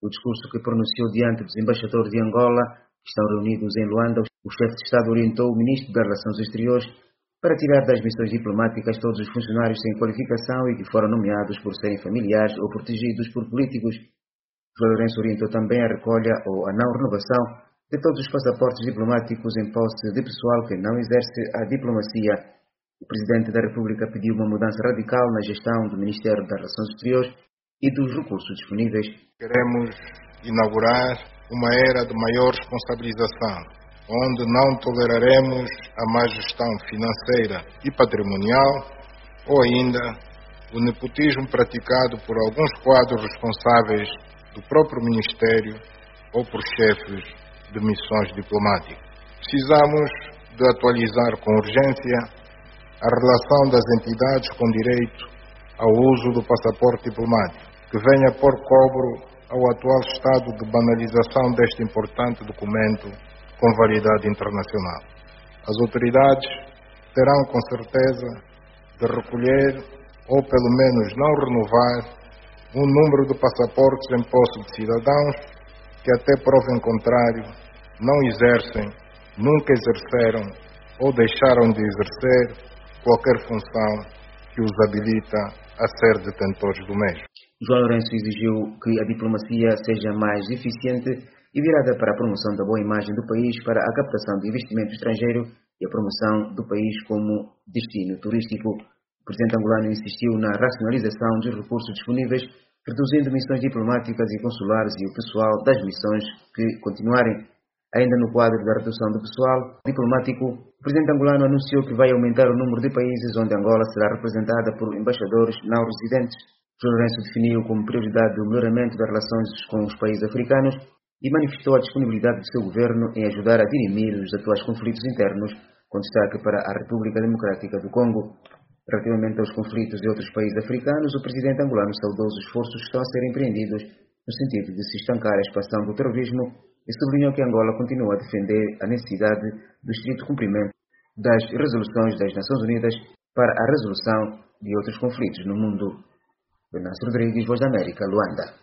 O discurso que pronunciou diante dos embaixadores de Angola, que estão reunidos em Luanda, o chefe de Estado orientou o ministro das Relações Exteriores para tirar das missões diplomáticas todos os funcionários sem qualificação e que foram nomeados por serem familiares ou protegidos por políticos. João Lourenço orientou também a recolha ou a não renovação de todos os passaportes diplomáticos em posse de pessoal que não exerce a diplomacia. O Presidente da República pediu uma mudança radical na gestão do Ministério das Relações Exteriores e dos recursos disponíveis. Queremos inaugurar uma era de maior responsabilização, onde não toleraremos a má gestão financeira e patrimonial ou ainda o nepotismo praticado por alguns quadros responsáveis do próprio Ministério ou por chefes de missões diplomáticas. Precisamos de atualizar com urgência a relação das entidades com direito ao uso do passaporte diplomático, que venha pôr cobro ao atual estado de banalização deste importante documento com validade internacional. As autoridades terão com certeza de recolher ou pelo menos não renovar um número de passaportes em posse de cidadãos que até prova em contrário não exercem, nunca exerceram ou deixaram de exercer qualquer função que os habilita a ser detentores do mesmo. João Lourenço exigiu que a diplomacia seja mais eficiente e virada para a promoção da boa imagem do país, para a captação de investimento estrangeiro e a promoção do país como destino turístico. O presidente angolano insistiu na racionalização dos recursos disponíveis, reduzindo missões diplomáticas e consulares e o pessoal das missões que continuarem. Ainda no quadro da redução do pessoal diplomático, o presidente angolano anunciou que vai aumentar o número de países onde Angola será representada por embaixadores não residentes. João Lourenço definiu como prioridade o melhoramento das relações com os países africanos e manifestou a disponibilidade do seu governo em ajudar a dirimir os atuais conflitos internos, com destaque para a República Democrática do Congo. Relativamente aos conflitos de outros países africanos, o presidente angolano saudou os esforços que estão a ser empreendidos no sentido de se estancar a expansão do terrorismo e sublinhou que Angola continua a defender a necessidade do estrito cumprimento das resoluções das Nações Unidas para a resolução de outros conflitos no mundo. Venâncio Rodrigues, Voz da América, Luanda.